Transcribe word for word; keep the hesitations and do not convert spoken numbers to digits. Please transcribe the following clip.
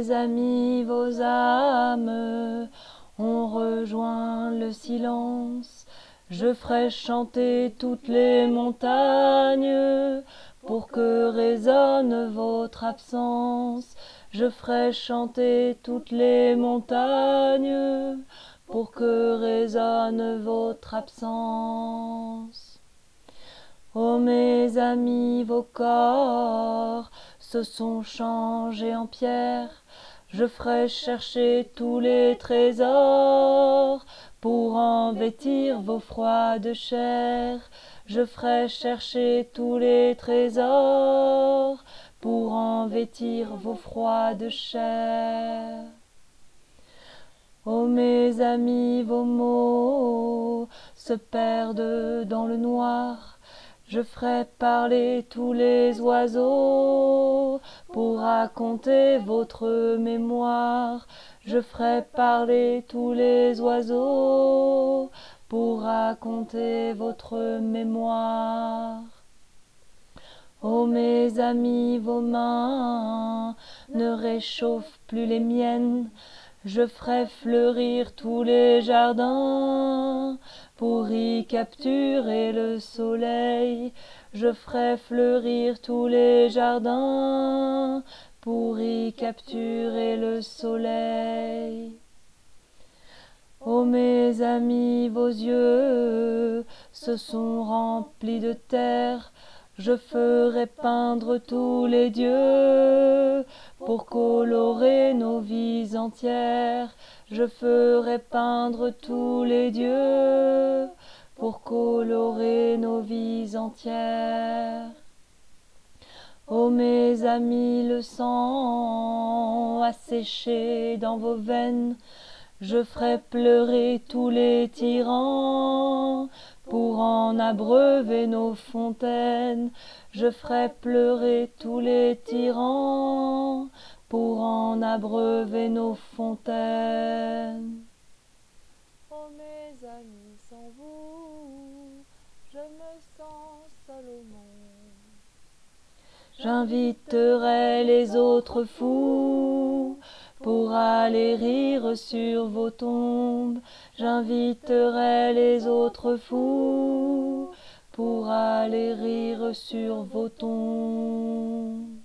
mes amis, vos âmes ont rejoint le silence. Je ferai chanter toutes les montagnes pour que résonne votre absence. Je ferai chanter toutes les montagnes pour que résonne votre absence. Ô mes amis, vos corps se sont changés en pierre. Je ferai chercher tous les trésors pour en vêtir vos froides chairs. Je ferai chercher tous les trésors pour en vêtir vos froides chairs. Ô mes amis, vos mots se perdent dans le noir. Je ferai parler tous les oiseaux pour raconter votre mémoire. Je ferai parler tous les oiseaux pour raconter votre mémoire. Ô mes amis, vos mains ne réchauffent plus les miennes. Je ferai fleurir tous les jardins pour y capturer le soleil. Je ferai fleurir tous les jardins pour y capturer le soleil. Ô mes amis, vos yeux se sont remplis de terre. Je ferai peindre tous les dieux pour colorer nos vies entières. Je ferai peindre tous les dieux pour colorer nos vies entières. Ô mes amis, le sang a séché dans vos veines. Je ferai pleurer tous les tyrans pour en abreuver nos fontaines. Je ferai pleurer tous les tyrans pour en abreuver nos fontaines. Oh mes amis, sans vous, je me sens seul au monde. J'inviterai les autres fous pour aller rire sur vos tombes. J'inviterai les autres fous pour aller rire sur vos tombes.